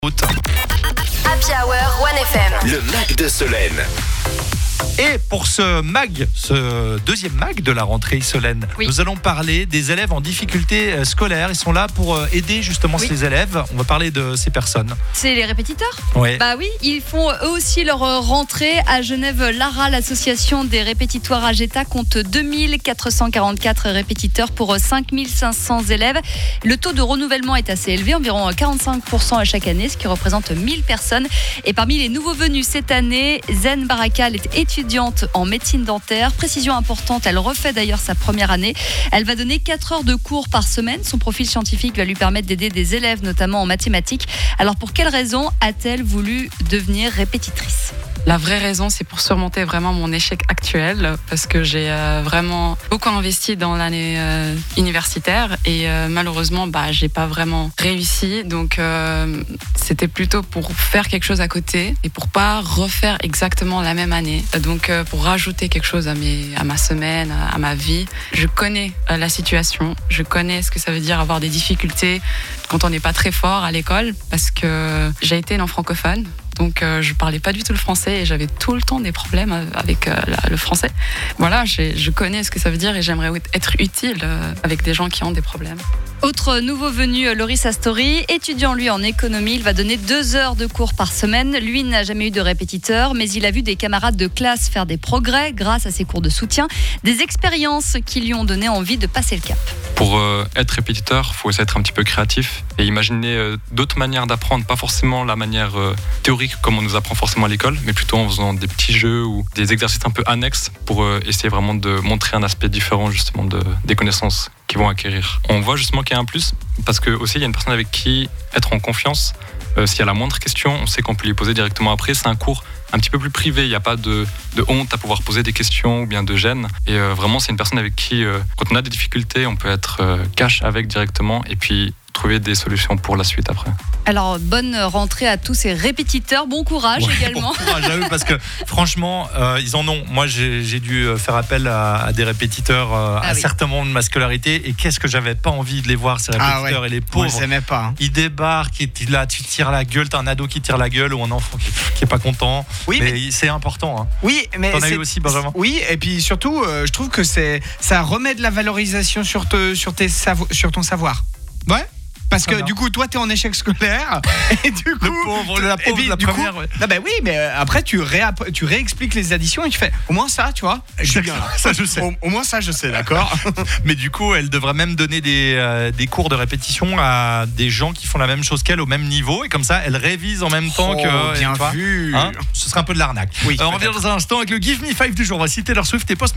Happy Hour 1FM. Le MAG de Solène. Et pour ce deuxième MAG de la rentrée Solène, nous allons parler des élèves en difficulté scolaire. Ils sont là pour aider justement ces élèves. On va parler de ces personnes. C'est les répétiteurs ? Oui. Bah oui, ils font eux aussi leur rentrée à Genève. L'ARA, l'association des répétitoires AGETA, compte 2444 répétiteurs pour 5500 élèves. Le taux de renouvellement est assez élevé, environ 45% à chaque année, ce qui représente 1000 personnes. Et parmi les nouveaux venus cette année, Zen Barakal est étudiante en médecine dentaire. Précision importante, elle refait d'ailleurs sa première année. Elle va donner 4 heures de cours par semaine. Son profil scientifique va lui permettre d'aider des élèves, notamment en mathématiques. Alors pour quelle raison a-t-elle voulu devenir répétitrice ? La vraie raison, c'est pour surmonter vraiment mon échec actuel, parce que j'ai vraiment beaucoup investi dans l'année universitaire et malheureusement, j'ai pas vraiment réussi. Donc, c'était plutôt pour faire quelque chose à côté et pour pas refaire exactement la même année. Donc, pour rajouter quelque chose à ma semaine, à ma vie. Je connais la situation, je connais ce que ça veut dire avoir des difficultés quand on n'est pas très fort à l'école, parce que j'ai été une francophone. Donc je parlais pas du tout le français et j'avais tout le temps des problèmes avec le français. Voilà, je connais ce que ça veut dire et j'aimerais être utile avec des gens qui ont des problèmes. Autre nouveau venu, Loris Astori, étudiant lui en économie, il va donner 2 heures de cours par semaine. Lui n'a jamais eu de répétiteur, mais il a vu des camarades de classe faire des progrès grâce à ses cours de soutien, des expériences qui lui ont donné envie de passer le cap. Pour être répétiteur, il faut aussi être un petit peu créatif et imaginer d'autres manières d'apprendre, pas forcément la manière théorique comme on nous apprend forcément à l'école, mais plutôt en faisant des petits jeux ou des exercices un peu annexes pour essayer vraiment de montrer un aspect différent justement des connaissances qu'ils vont acquérir. On voit justement qu'il y a un plus parce que aussi il y a une personne avec qui être en confiance. S'il y a la moindre question, on sait qu'on peut lui poser directement après. C'est un cours un petit peu plus privé, il n'y a pas de honte à pouvoir poser des questions ou bien de gêne. Et vraiment, c'est une personne avec qui, quand on a des difficultés, on peut être cash avec directement et puis trouver des solutions pour la suite après. Alors, bonne rentrée à tous ces répétiteurs. Bon courage également. Bon courage à eux parce que franchement, ils en ont. Moi, j'ai dû faire appel à des répétiteurs à certains moments de ma scolarité. Et qu'est-ce que j'avais pas envie de les voir, ces répétiteurs. Et les pauvres. Moi, je les aimais pas. Hein. Ils débarquent, là, tu tires la gueule. T'as un ado qui tire la gueule ou un enfant qui est pas content. Oui, mais c'est important. Hein. Oui, mais t'en as eu aussi, Benjamin. Oui, et puis surtout, je trouve que ça remet de la valorisation sur ton savoir. Ouais. Parce que du coup, toi, t'es en échec scolaire et du coup, la première. Non, oui, mais après, tu réexpliques les additions et tu fais au moins ça, tu vois. Je suis bien. Ça, je sais. Au moins ça, je sais, d'accord. Mais du coup, elle devrait même donner des cours de répétition à des gens qui font la même chose qu'elle au même niveau et comme ça, elle révise en même temps que. Bien vu. Ce serait un peu de l'arnaque. Oui. On revient dans un instant avec le Give Me 5 du jour. On va citer leur Swift et Post.